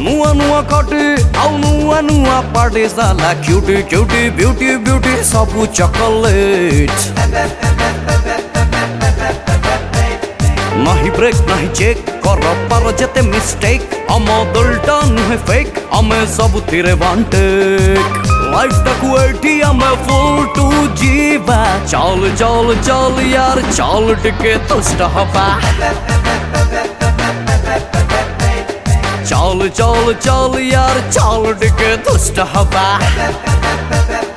नुआ नुआ कटे आउ नुआ नुआ पार्टी साला क्यूटी क्यूटी ब्यूटी ब्यूटी सबू चॉकलेट नहीं ब्रेक नहीं चेक कर पार जेते मिस्टेक आम दिलटा नुहे फेक आमे सब थिरे वांटेक लाइफ तक एठी आमे फुल टू जीवा चल चल चल यार चल टिके तुष्ट हवा चल चल चल यार चल टिके तुष्ट हवा